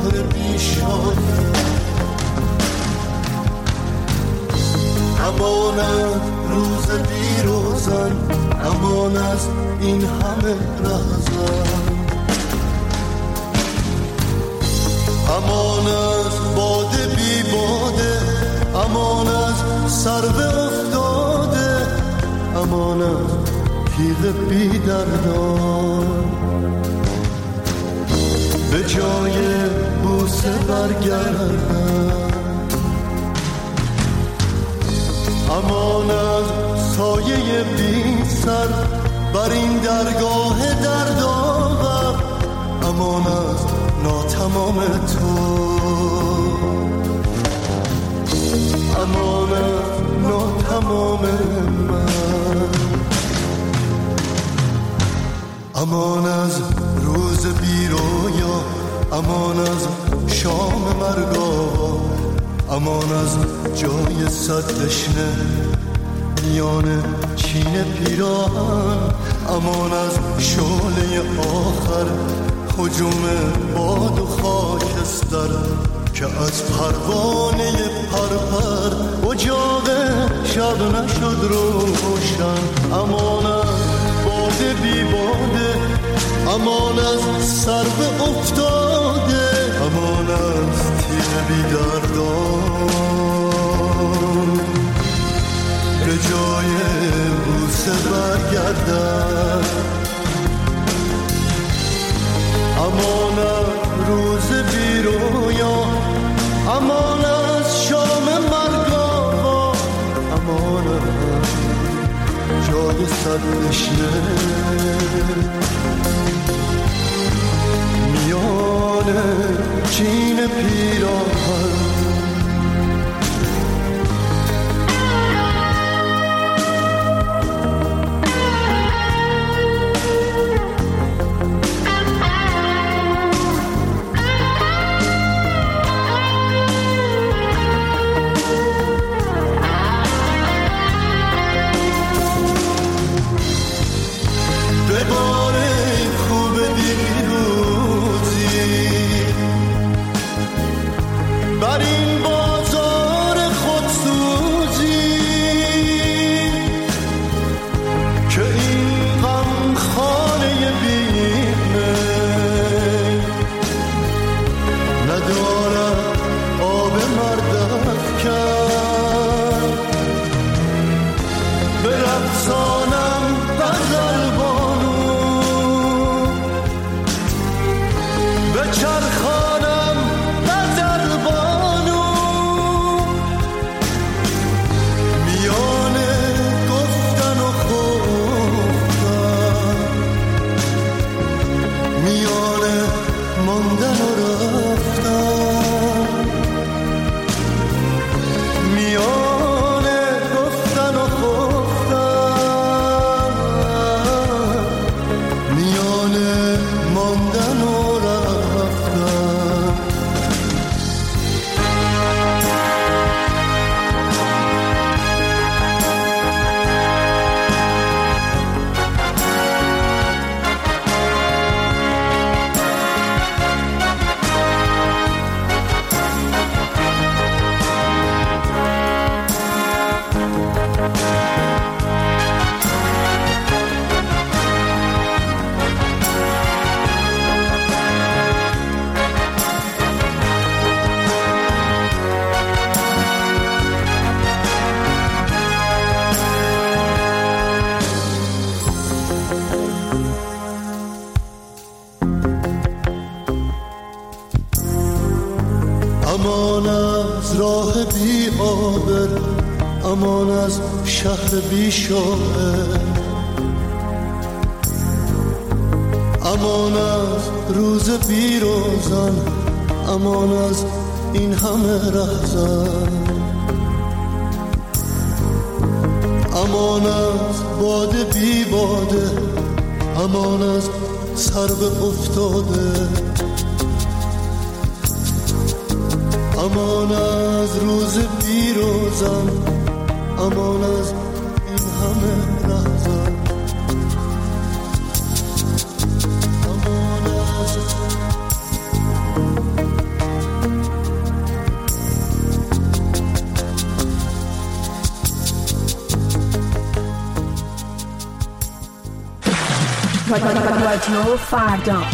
شهر بیشانه. امان از روز بیروزن، امان از این همه رهزن، امان از باده بی باده، امان از سرو افتاده، امان از تیغ بی دردان. به جای بوسه برگردن، امان از سایه بی سر بر این درگاه دردآور، امان از ناتمام تو، امان از ناتمام من، امان از روز بی رویا، امان از شام مرگاوا، امان از جای صد دشنه میان چین پیراهن، امان از شعله آخر هجوم باد و خاکستر که از پروانه پرپر اجاق شب نشد روشن. امان از باده بی باده، امان از سرو افتاده، امان از تیغ بی دردان. به جای بوسه برگردن، امان از روز بی رویا، امان از شام مرگاوا، امان از جای صد دشنه میان چین پیراهن. امان از راه بی آبر، امان از شهر بی شاعر، امان از روز بی روزن، امان از این همه رهزن، امان از باده بی باده، امان از سرو افتاده، امان از روز بیروزم، امان از این همه لحظه، امان از رادیو فردا.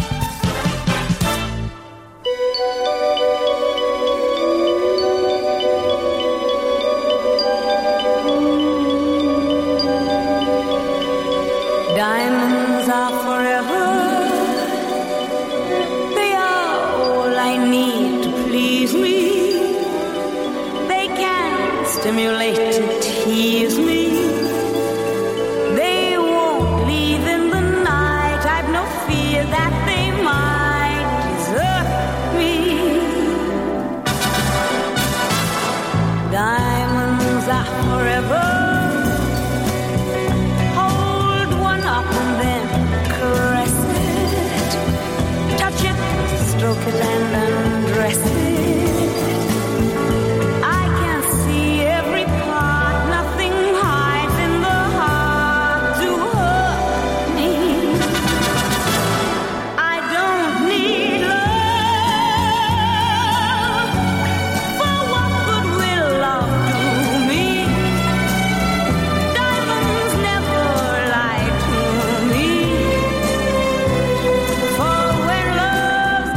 Diamonds are forever. They are all I need to please me. They can stimulate and tease me. They won't leave in the night. I've no fear that they might desert me. Diamonds are forever. Stroke it and undress it. I can see every part. Nothing hides in the heart to hurt me. I don't need love. For what good will love do me? Diamonds never lie to me. For when love's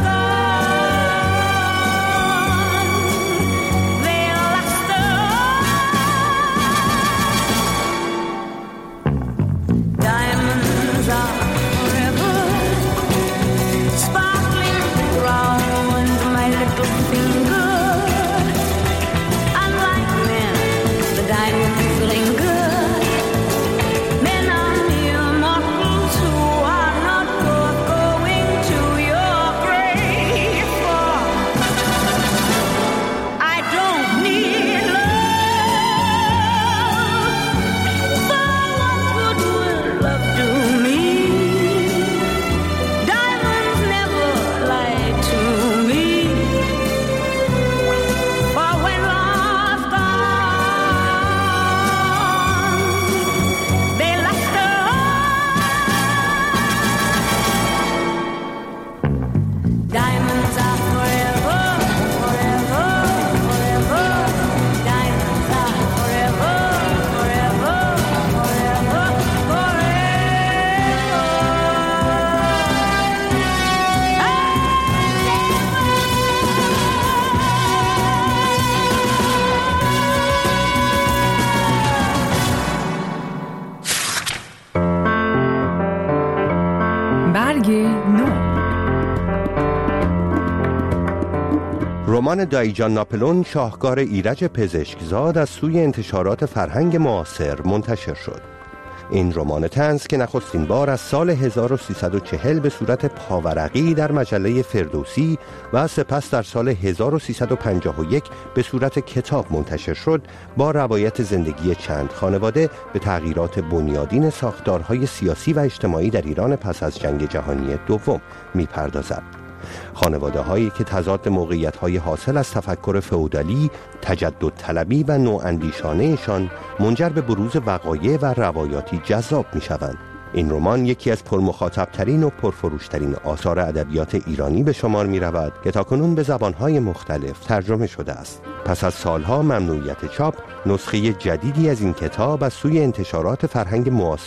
رمان دایجان ناپلون شاهکار ایرج پزشکزاد از سوی انتشارات فرهنگ معاصر منتشر شد. این رمان طنز که نخستین بار از سال 1340 به صورت پاورقی در مجله فردوسی و سپس در سال 1351 به صورت کتاب منتشر شد، با روایت زندگی چند خانواده به تغییرات بنیادین ساختارهای سیاسی و اجتماعی در ایران پس از جنگ جهانی دوم می‌پردازد. خانواده هایی که تضاد موقعیت های حاصل از تفکر فئودالی، تجدد طلبی و نواندیشانه‌شان منجر به بروز وقایع و روایاتی جذاب می شوند. این رمان یکی از پرمخاطبترین و پرفروشترین آثار ادبیات ایرانی به شمار می رود که تاکنون به زبانهای مختلف ترجمه شده است. پس از سالها ممنوعیت چاپ، نسخه جدیدی از این کتاب از سوی انتشارات فرهنگ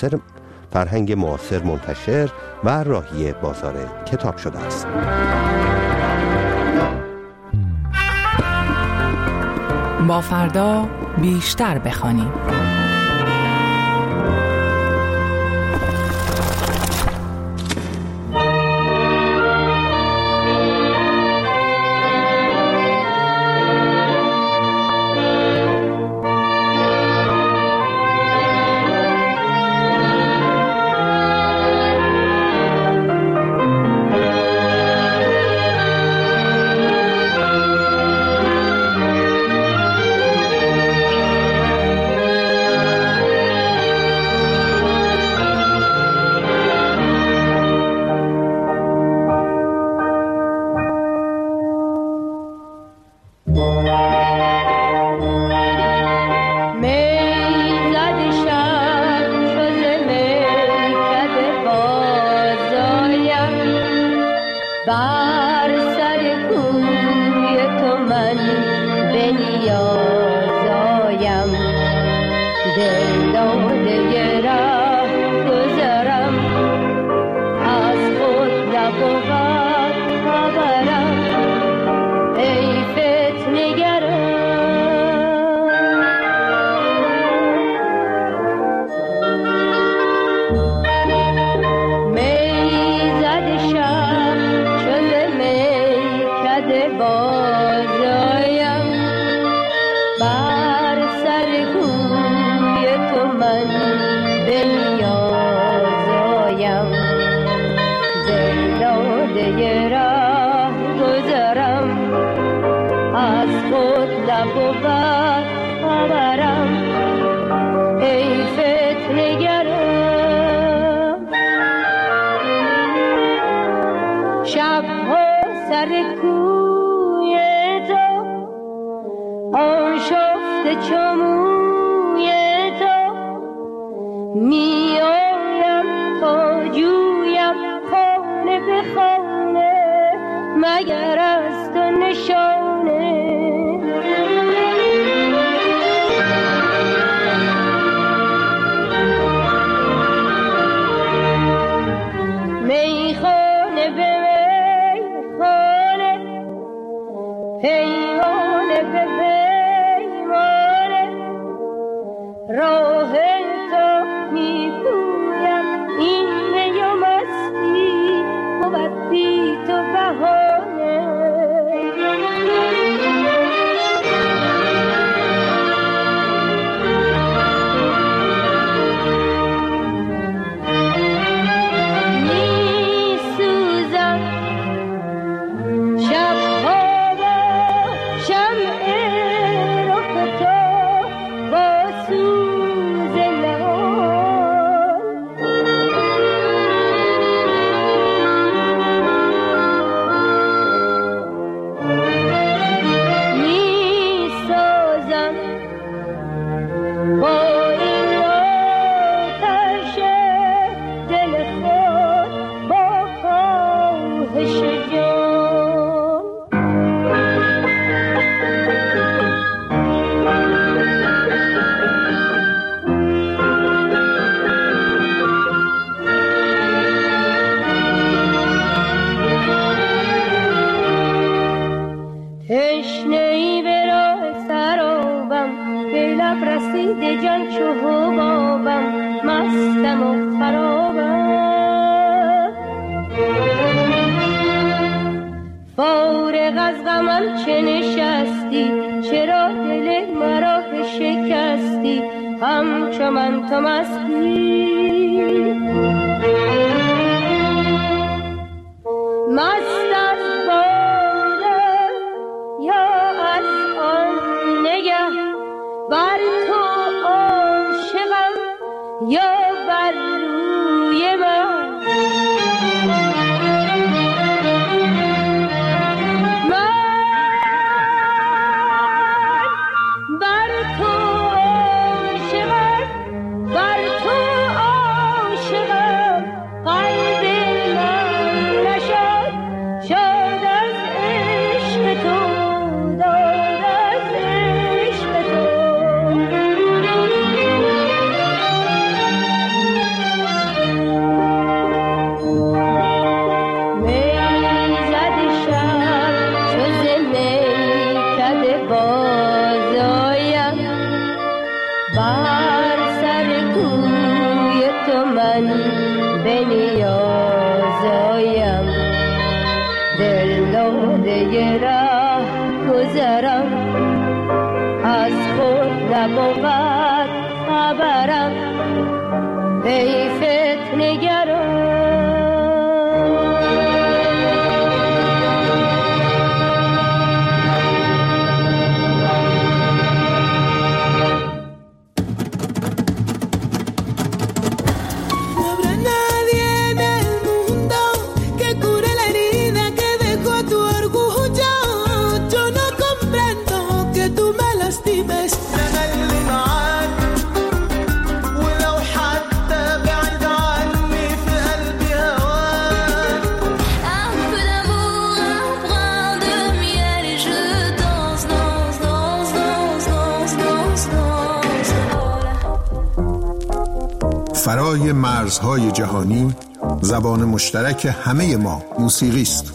معاصر منتشر و راهی بازار کتاب شده است. با فردا بیشتر بخوانیم. بر سر کوی تو من به نیاز آیم، دل داده ره گذرم بازایم بر سر کوی تو من به نیاز آیم دل داده راه گذرم از خود نبود خبرم ای فتنه گرم شبها سر کوی تو آن شفته چموی تو می آیم تا جویم خانه به خانه مگر از تو نشانه میخانه به میخانه پیمانه به پیمانه راه تو میپویم این می و مستی بود بی تو بهانه میسوزم شبها با شمع رخ تو با سوز نهان میسازم با این آتش دل خود با خواهش جان تشنه‌ای به راه سرابم به لب رسیده جان چو حبابم مستم و خرابم فارغ از غمم چه نشستی چرا دل مرا شکستی همچو من تو مستی مست از باده یا از آن نگه بر تو عاشقم یا بر روی من بر تو عاشقم بر تو عاشقم قلب من نشد شاد از عشق تو داد از عشق تو میزد شب چو ز میکده بازایم بر سر کوی تو من به نیاز آیم دل داده راه گذرم از خود نبود خبرم ای فتنه گرم فرای مرزهای جهانی زبان مشترک همه ما موسیقی است.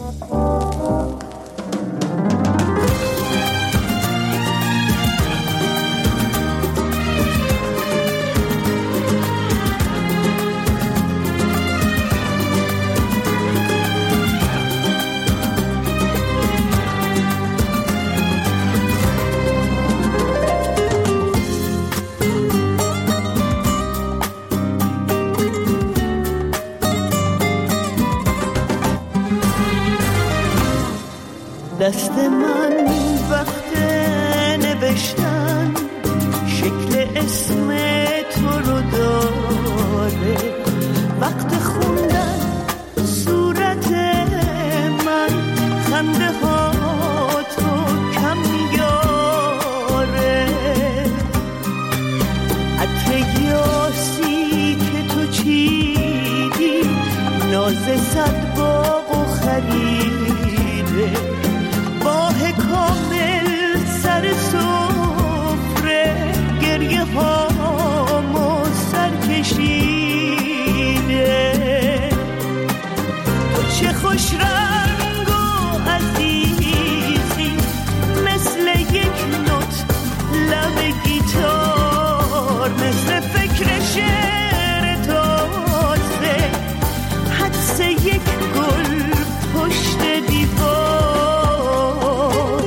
من وقت نوشتن شکل اسم تو رو داره، وقت خوندن صورت من خنده ها تو کم میاره، عطر یاسی که تو چیدی ناز صد باغ و خریده، ماه کامل سر سفره گریه هامو سر کشیده، تو چه خوش رنگ و عزیزی مثل یک نوت لب گیتار، مثل فکر شعر تازه حدس یک گل پشت دیوار.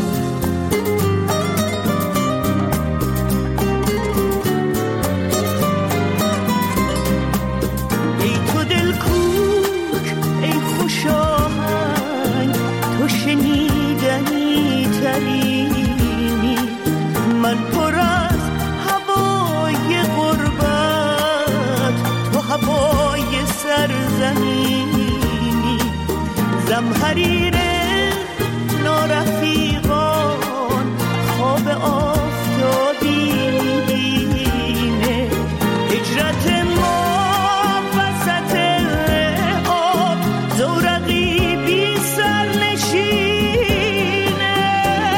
ای تو دل کوک ای خوش آهنگ، تو شنیدنی ترینی، من پر از هوای غربت، تو هوای سرزمینی، زمحریر نارفیقان خواب آفتابی میبینه، هجرت ما وسط آب زورقی بی سر نشینه،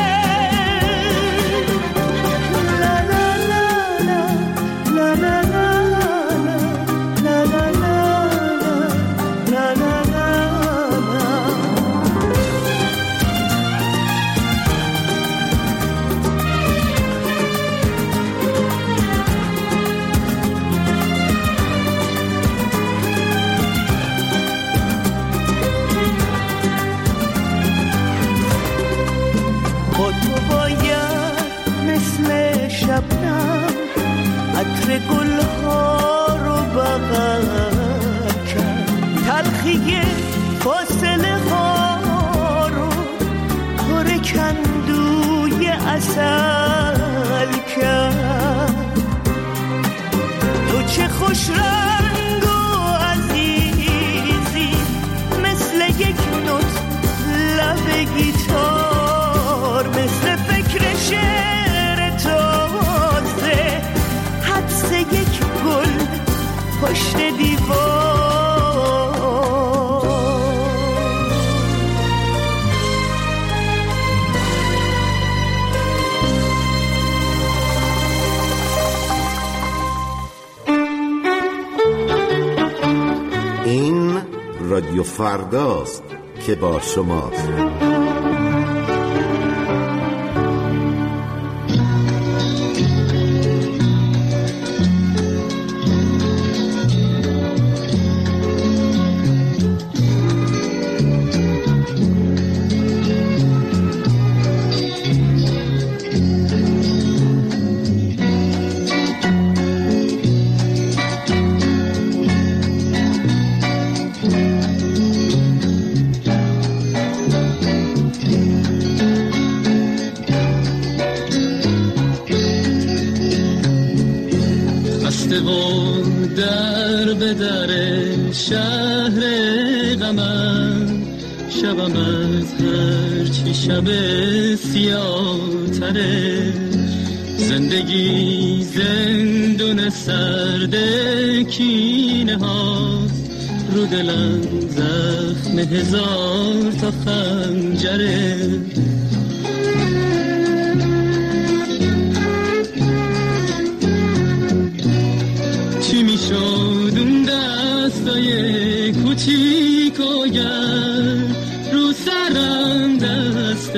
لا لا لا لا لا لا لا لا لا لا لا. با تو باید مثل شبنم عطر گلها رو بغل کرد، تلخی فاصله ها رو پر کندوی عسل کرد، تو چه خوش رنگ و عزیزی مثل یک نوت لب گیتار، مثل فکر شعر تازه حدس یک گل پشت دیوار. این رادیو فرداست که با شماست. در به در شهر غمم، شبم از هرچی شب سیاه تره، زندگی زندون سرد کینه هاست، رو دلم زخم هزار تا خنجره، چی میشد اون دستای کوچیک و گرم، رو سرم دست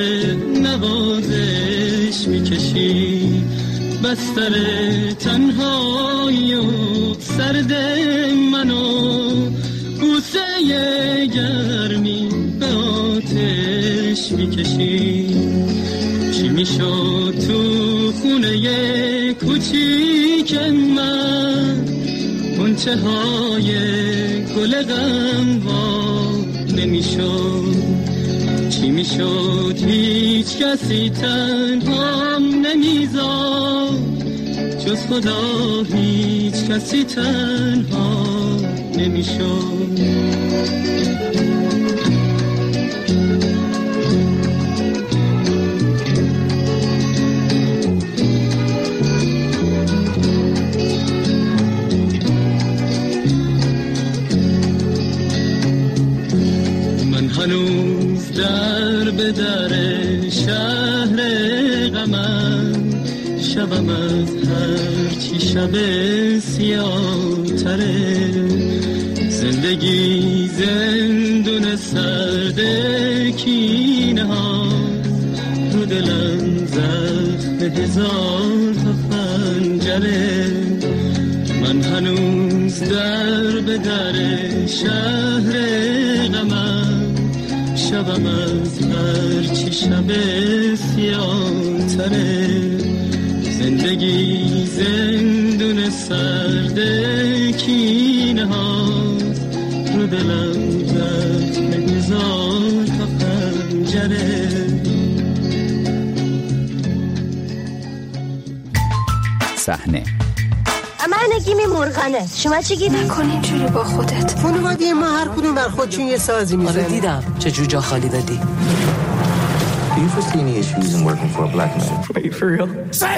نوازش میکشی، بستر تنهایی و سرد منو، بوسه گرمی به آتش میکشی، چی میشد تو خونه کوچیک من، غنچه های گل غم وا نمیشد، چی میشد هیچ کسی تنهام نمیذاشت، جز خدا هیچ کسی تنها نمیشد. هنوز در به در شهر غمم، شبم از هرچی شب سیاه تره. زندگی زندون سرد کینه ها، رو دلم زخم هزار تا خنجره. من هنوز در به در شهر غمم، شبم از هرچی شب سیاه تره. زندگی زندون سرد کینه هاست، رو دلم زخم هزار تا خنجره. صحنه من گیمی مرغنه، شما چی گیمی؟ نکن اینجوری با خودت. خانواده ما هر کدوم بر خودشون یه سازی میزنه. آره دیدم چه جوجا خالی دادی. Do you foresee any issues in working for a black man? Wait, for real?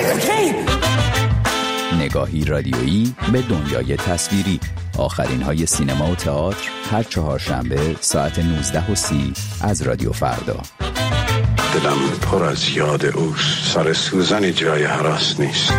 نگاهی رادیویی به دنیای تصویری. آخرین های سینما و تئاتر هر چهارشنبه ساعت 19:30 از رادیو فردا. دلم پر از یاد اوست، سر سوزنی جای هراس نیست.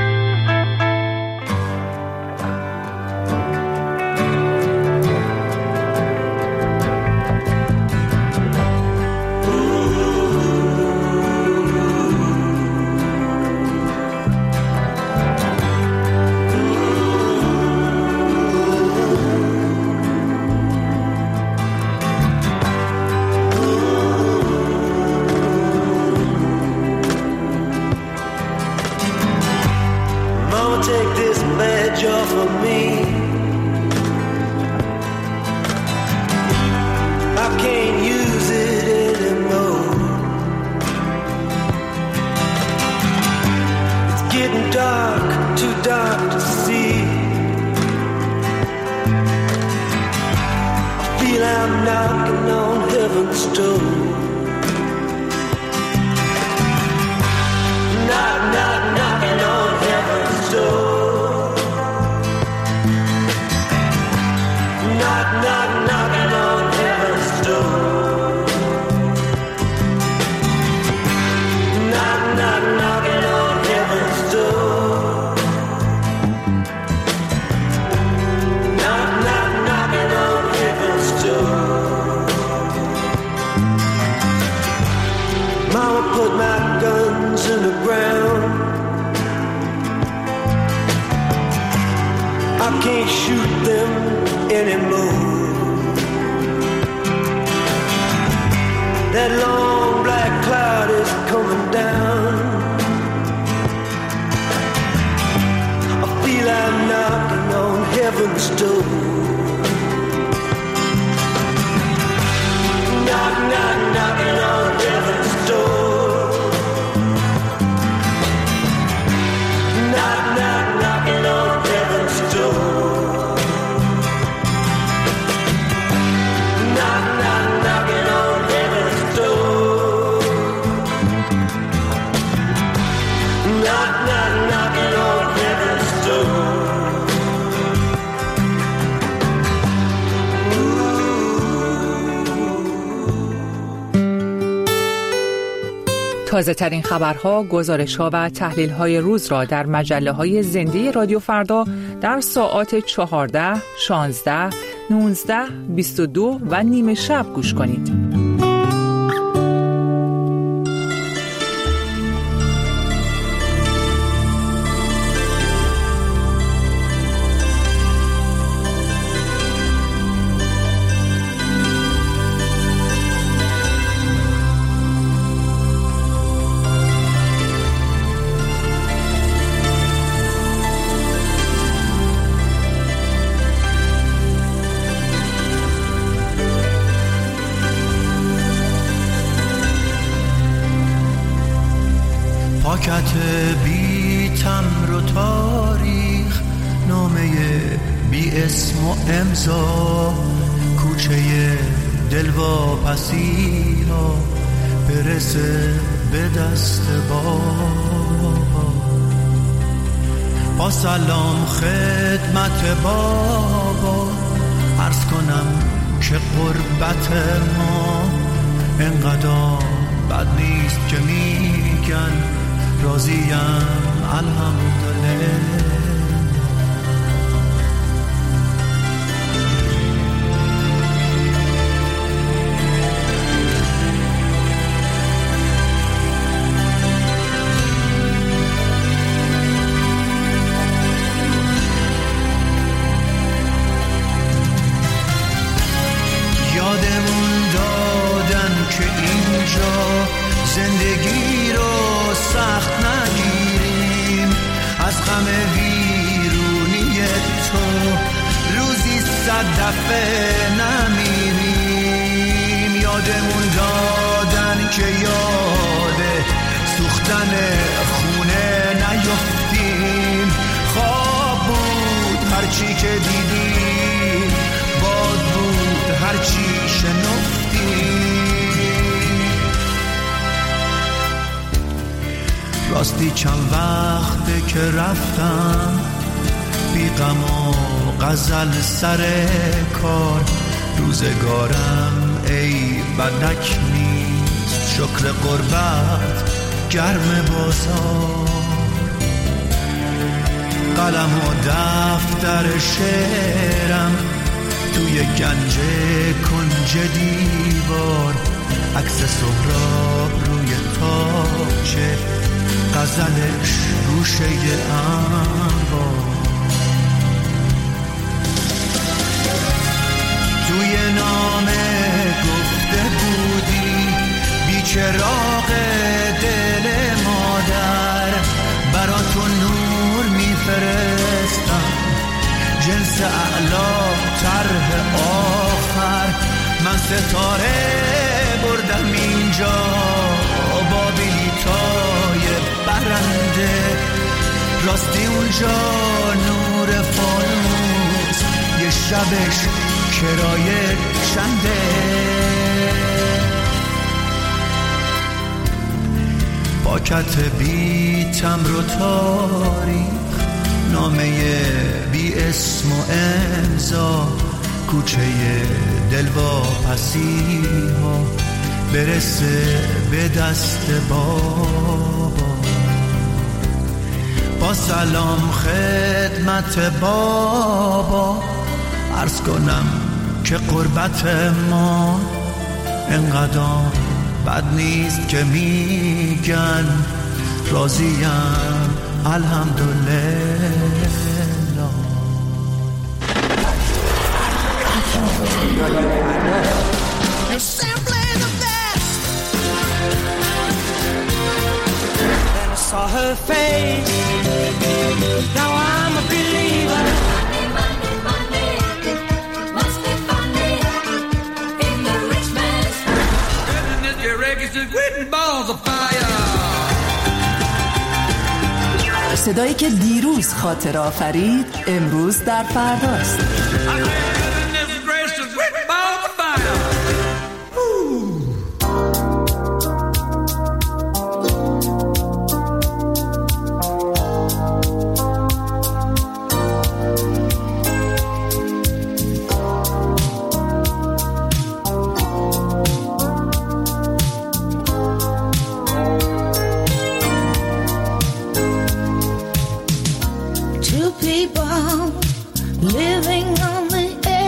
تازه ترین خبرها، گزارش‌ها و تحلیل‌های روز را در مجله‌های زنده رادیو فردا در ساعات 14، 16، 19، 22 و نیم شب گوش کنید. پاکت بی تمر و تاریخ، نامه بی اسم و امضا، کوچه دلواپسی ها برسه به دست با سلام خدمت بابا، عرض کنم که قربت ما انقدر بد نیست که میگن راضیم الحمدلله. زندگی رو سخت نگیریم، از غم ویرونی تو روزی 100 دفعه نمیریم. یادمون دادن که یاد سوختن خونه نیفتیم، خواب بود هرچی که دیدیم، باد بود هرچی شنفتیم. راستی چند وقته که رفتم، بی غم و غزل سر کار، روزگارم ای بدک نیست، شکر قربت گرم بازار. قلم و دفتر شعرم توی گنج کنج دیوار، عکس سهراب روی تاچه، غزلش روشه انبار. توی نامه گفته بودی بیچراغ دل مادر، براتون نور میفرستم، جنس اعلا طرح آخر. من ستاره بردم اینجا با بلیطای برنده، راستی اونجا نور فانوس یه شبش کرایه چنده. پاکت بی تمر و تاریخ، نامه بی اسم و امضا، کوچه دلواپسی ها برسه به دست بابا. با سلام خدمت بابا، عرض کنم که قربت ما انقدر بد نیست که میگن راضیم الحمدلله. You're simply the best. Then I saw her face. Now I'm a believer. Money, money, must be funny in the rich man's house. Goodness, your records are written balls of fire. صدایی که دیروز خاطر آفرید امروز در فرداست. Living on the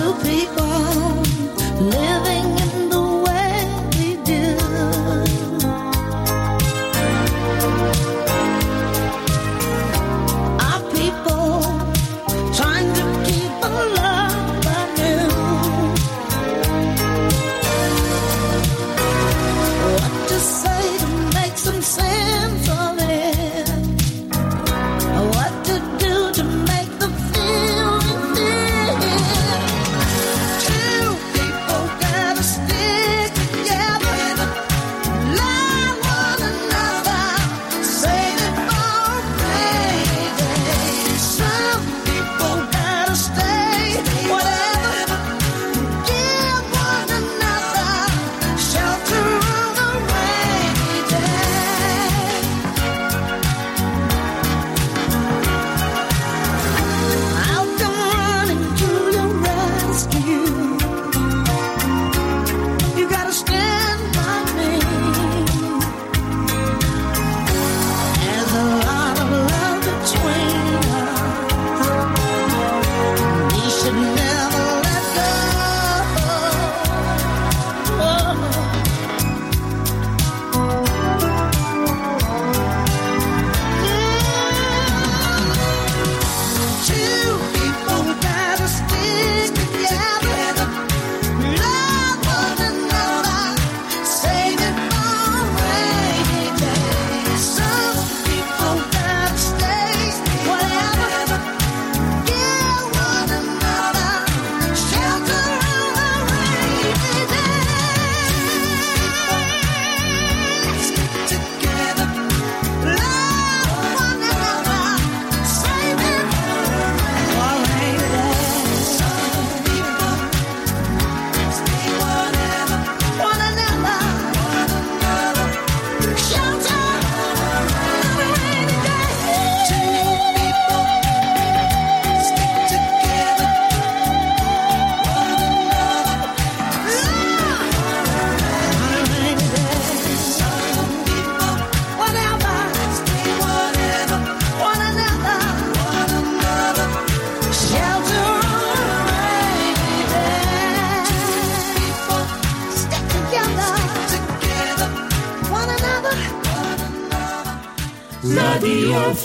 رادیو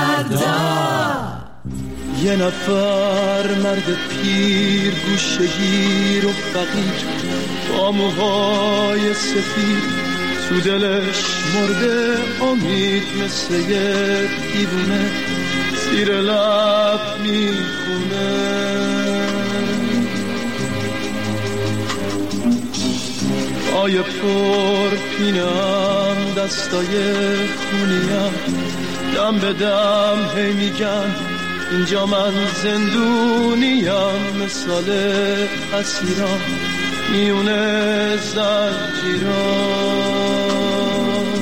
فردا. یه نفر مرد پیر گوشه‌گیر و فقیر با موهای سفید تو دلش مرده امید مثل یه دیوونه زیر لب میخونه. پای پر پینم دستای خونیم دم به دم هی میگن اینجا من زندونیم مثال اسیران میونه زنجیران.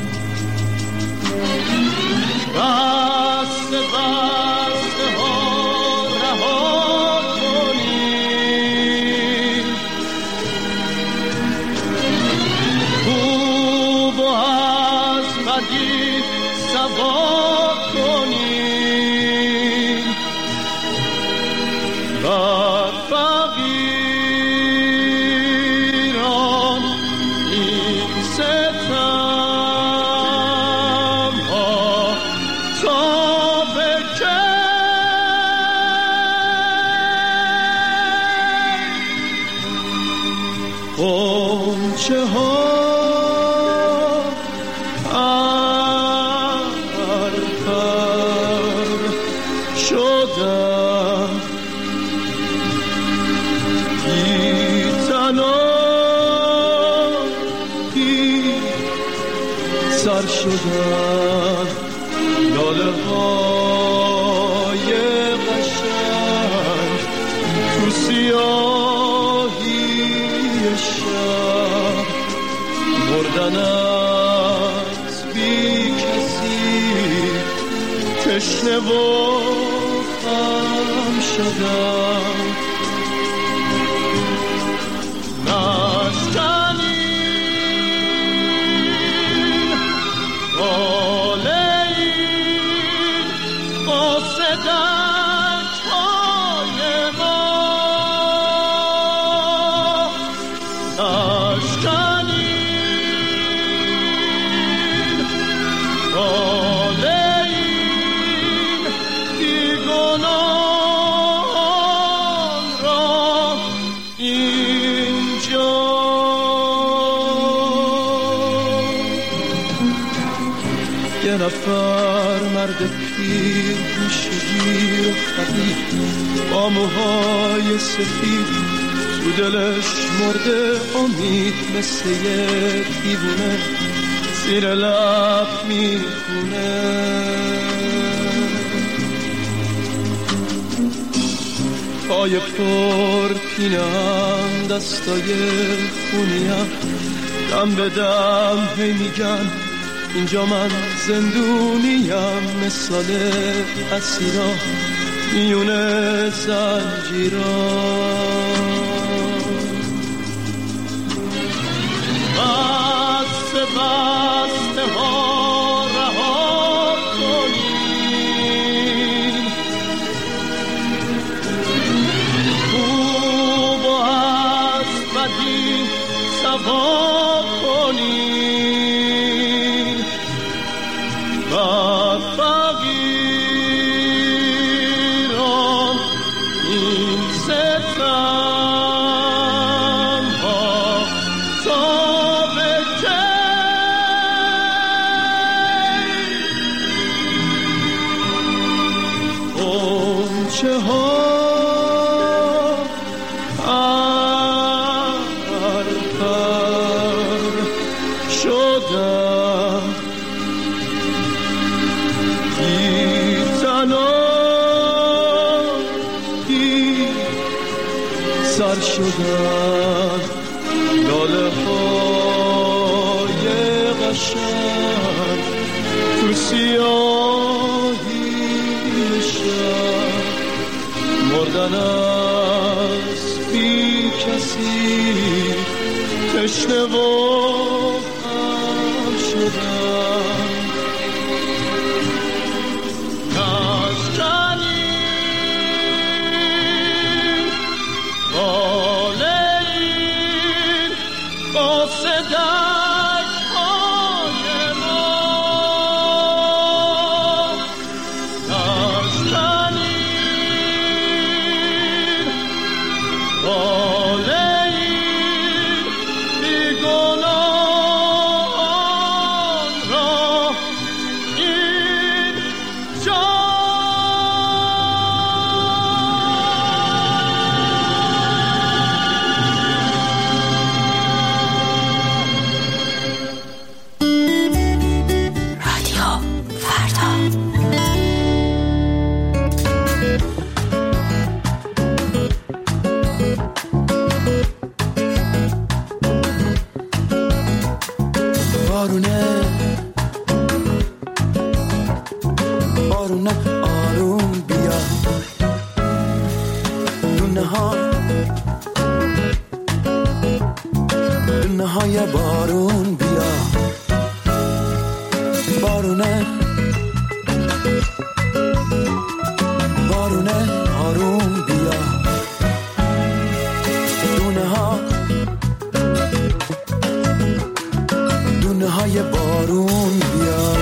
بسته بسته ها رها کنیم خوب و از بدی سوا کنیم و فقیران این ستم ها تا به که غنچه ها سر شدن لاله های قشنگ تو سیاهی شب مردن از بی کسی تشنه و غم شدن. نفر مرد پیر میشگیر و خبیر با موهای سفید تو دلش مرده امید مثل یه دیوونه زیر لب میخونه پای پر پینم دستای خونیم دم به دم هی میگن اینجا من زندونیم مثال اسیرا میونه زنجیرا بسته بسته ها رها کنیم خوب و از بدی سوا کنیم و فقیران این ستم ها تا به کی غنچه ها سر شدن لاله های قشنگ تو سیاهی شب مردن از بی کسی تشنه و غم شدن بارون بیا بارونه بارونه آروم بیا دونه های بارون بیا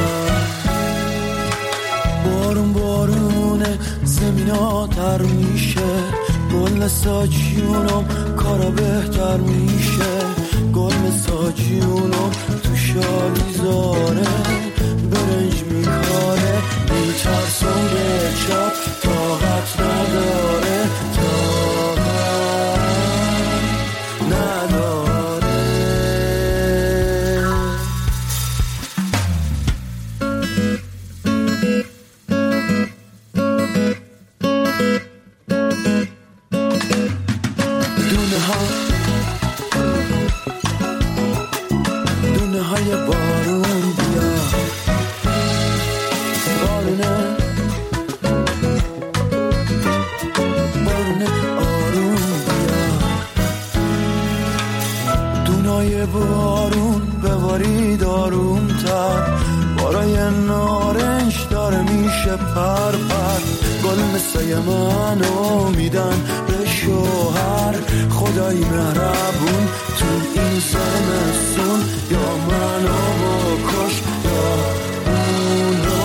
بارون بارونه زمینا تر میشه گل ساجیونم کارا بهتر میشه گل ساجیونم تو شالی زاره برنج میکاره میترسم به چپ طاقت نداره بارون ببارید آرومتر بارای نارنج داره میشه پر پر گل مثل منو میدن به شوهر خدای مهربون تو این زمستون یا منو بکش یا اونو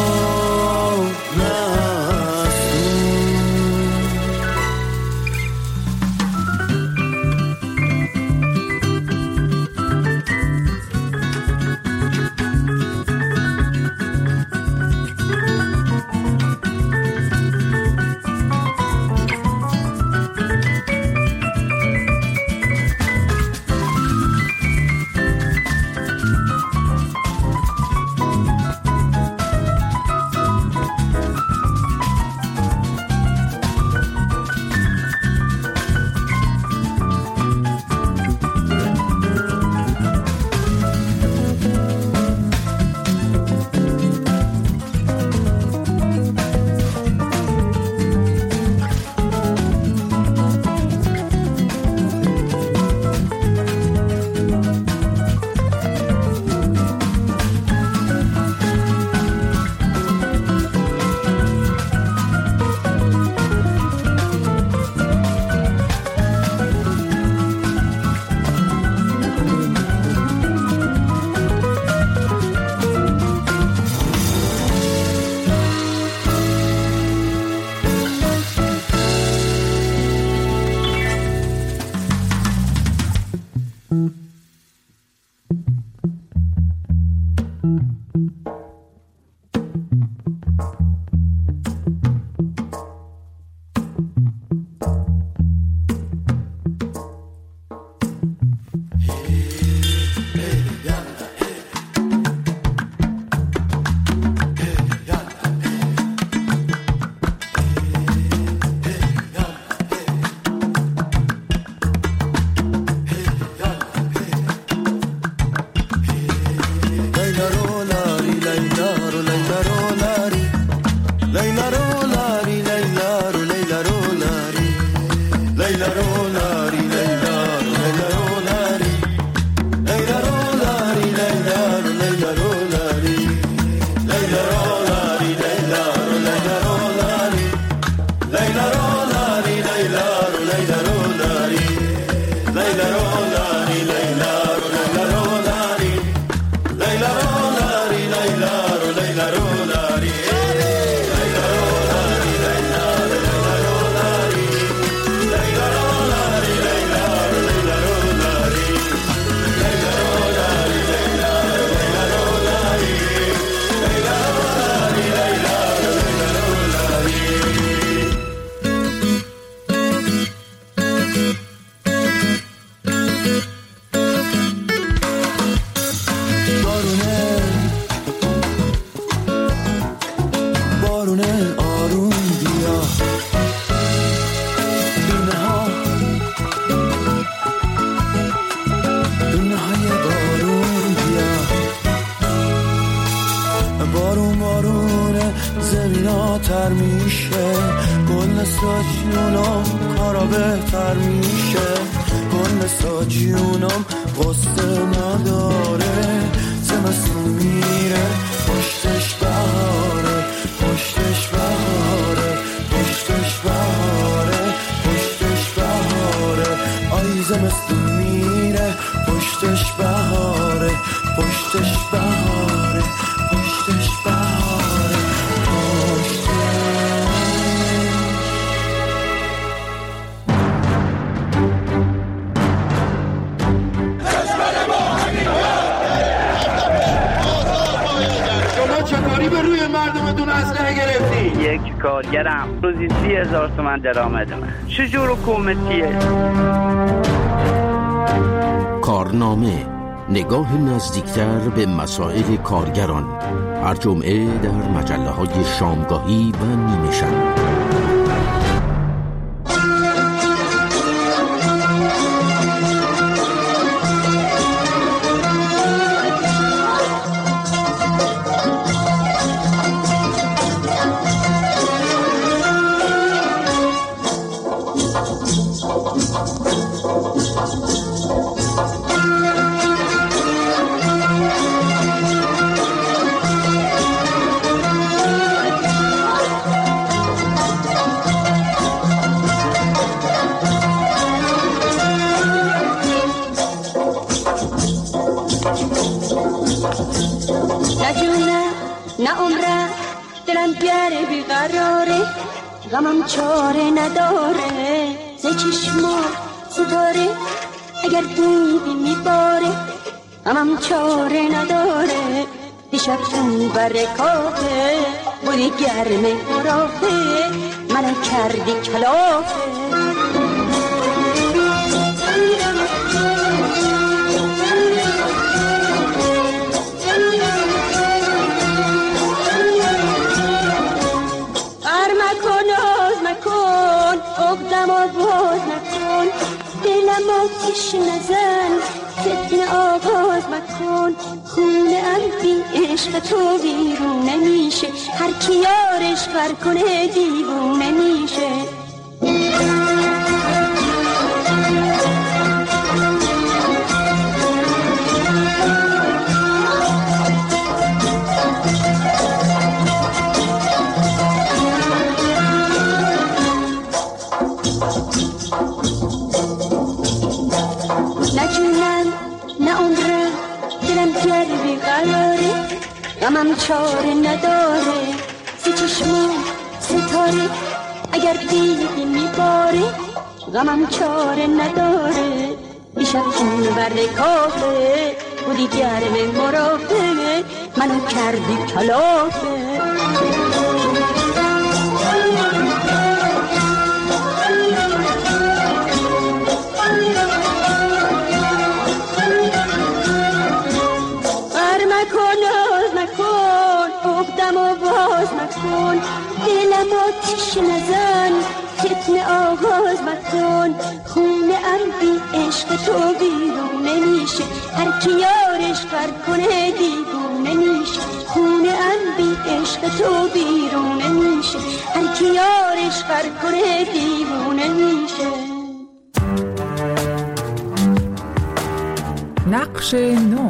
جونم کارا بهتر میشه، گل ساجونم قصه نداره، زمستون میره پشتش بهاره، پشتش بهاره، پشتش بهاره، پشتش بهاره، آی زمستون میره پشتش بهاره، پشتش بهاره، پشتش بهاره، چطوری به روی مردمتون اسلحه گرفتی؟ یک کارگرم روزی 30,000 تومان درآمدمه. چجور حکومتیه؟ کارنامه، نگاه نزدیکتر به مسائل کارگران، هر جمعه در مجله‌های شامگاهی و نیمه شب. غمم چاره نداره، ز چشما ستاره اگر دیدی میباره، غمم چاره نداره، دیشب تو برکافه بودی گرم مرافه، منو کردی کلافه. عقدم آواز نکن، دلم آتیش نزن، فتنه آغاز مکن، خونه ام بی عشق تو بیرون نمیشه، هر کی یارش غر کنه دیوونه میشه. غمم چاره نداره، سی چشمون ستاره اگر دیدی میباره، غمم چاره نداره، دیشب چون برد کافه بودی گرم مرافه، منو کردی کلافه. دلم آتیش نزن، فتنه آغاز مکن، خونه ام بی عشق تو بیرون نمیشه، هر کی یارش غر کنه دیوونه میشه، خونه ام بی عشق تو بیرون نمیشه، هر کی یارش غر کنه دیوونه میشه. نقش نو.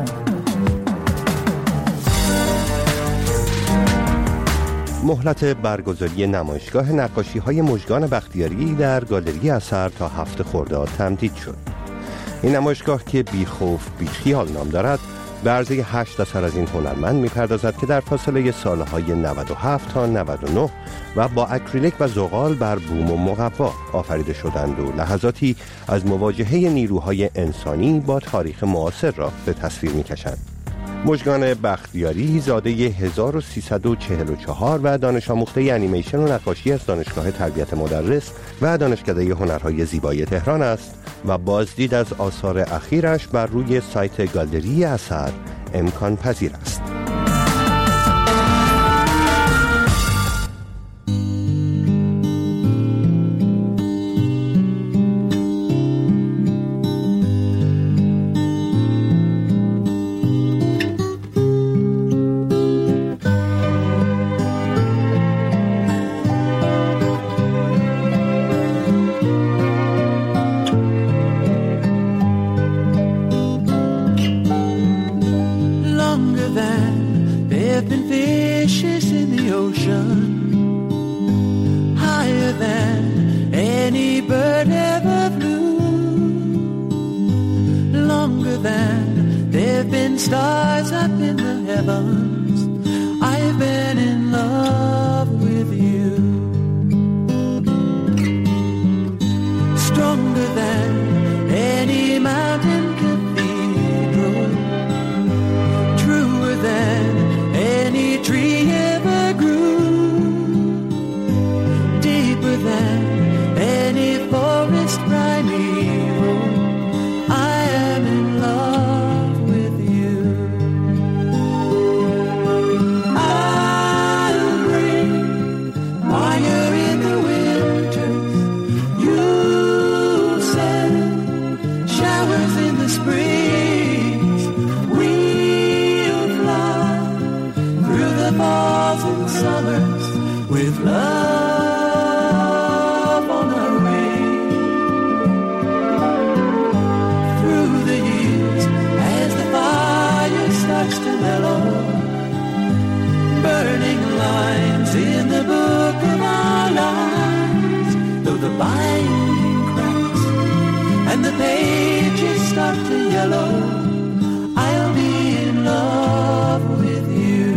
مهلت برگزاری نمایشگاه نقاشی‌های مژگان بختیاری در گالری اثر تا 7 خرداد تمدید شد. این نمایشگاه که بیخوف بیخیال نام دارد، به عرضه 8 اثر از این هنرمند می‌پردازد که در فاصله سالهای 97 تا 99 و با اکریلیک و زغال بر بوم و مقوا آفریده شدند و لحظاتی از مواجهه نیروهای انسانی با تاریخ معاصر را به تصویر می‌کشند. مژگان بختیاری زاده 1344 و دانش آموخته انیمیشن و نقاشی از دانشگاه تربیت مدرس و دانشکده هنرهای زیبایی تهران است و بازدید از آثار اخیرش بر روی سایت گالری اثر امکان پذیر است. Longer than there've been stars up in the heavens, I've been in love with you. Stronger than any mountain cathedral, truer than any tree ever grew, deeper than any forest primeval, I am in love with you. I'll bring fire in the winters, you'll send showers in the springs, we'll fly through the falls and summers with love on our wings. Through the years, as the fire starts to mellow, burning lines in the book of our lives, though the binding cracks and the pages start to yellow, I'll be in love with you.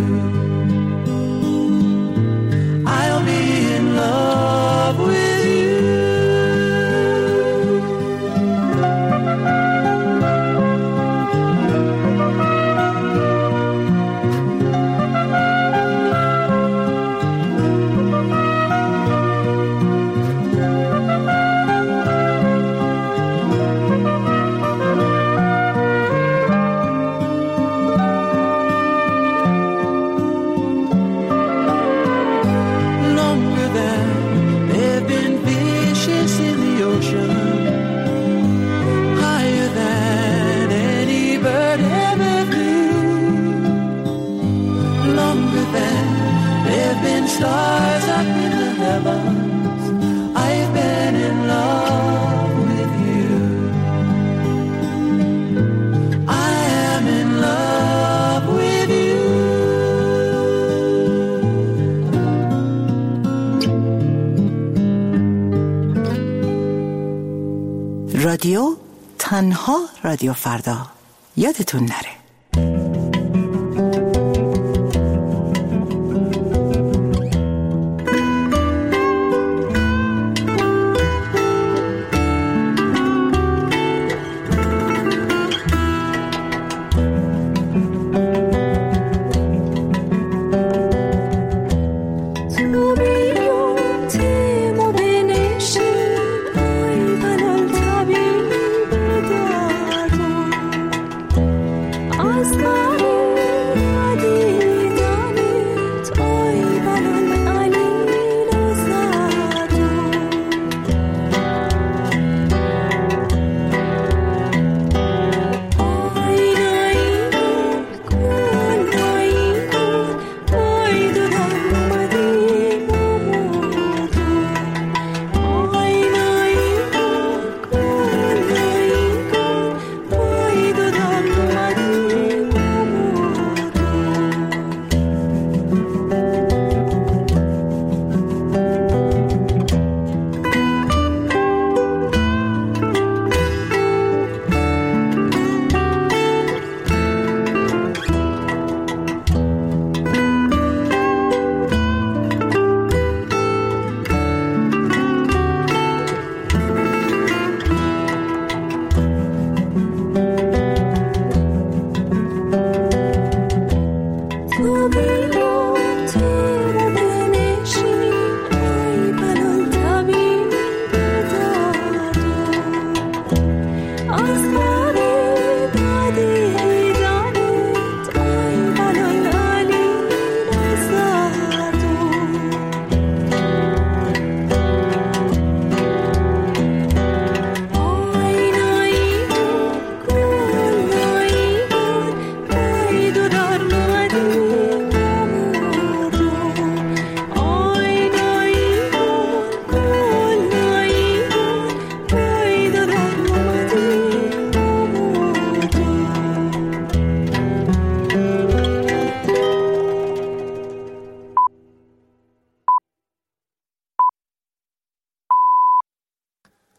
I'll be in love with you. Longer than there've been fishes in the ocean, higher than any bird ever flew, longer than there've been stars up in the heavens, I've been in love with you. I am in love with you. رادیو تنها رادیو فردا، یادتون نره.